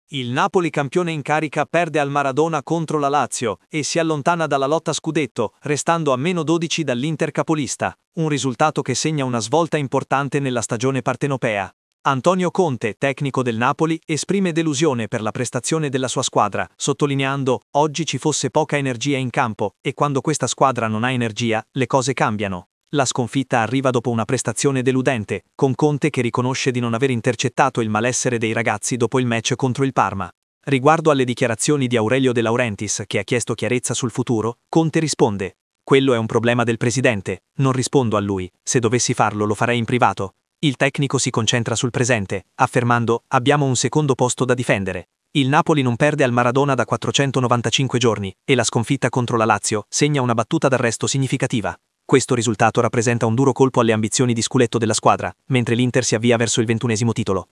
Il Napoli campione in carica perde al Maradona contro la Lazio e si allontana dalla lotta scudetto, restando a -12 dall'Inter capolista, un risultato che segna una svolta importante nella stagione partenopea. Antonio Conte, tecnico del Napoli, esprime delusione per la prestazione della sua squadra, sottolineando: oggi ci fosse poca energia in campo, e quando questa squadra non ha energia, le cose cambiano. La sconfitta arriva dopo una prestazione deludente, con Conte che riconosce di non aver intercettato il malessere dei ragazzi dopo il match contro il Parma. Riguardo alle dichiarazioni di Aurelio De Laurentiis, che ha chiesto chiarezza sul futuro, Conte risponde: quello è un problema del presidente, non rispondo a lui, se dovessi farlo lo farei in privato. Il tecnico si concentra sul presente, affermando: abbiamo un secondo posto da difendere. Il Napoli non perde al Maradona da 495 giorni, e la sconfitta contro la Lazio segna una battuta d'arresto significativa. Questo risultato rappresenta un duro colpo alle ambizioni di scudetto della squadra, mentre l'Inter si avvia verso il 21° titolo.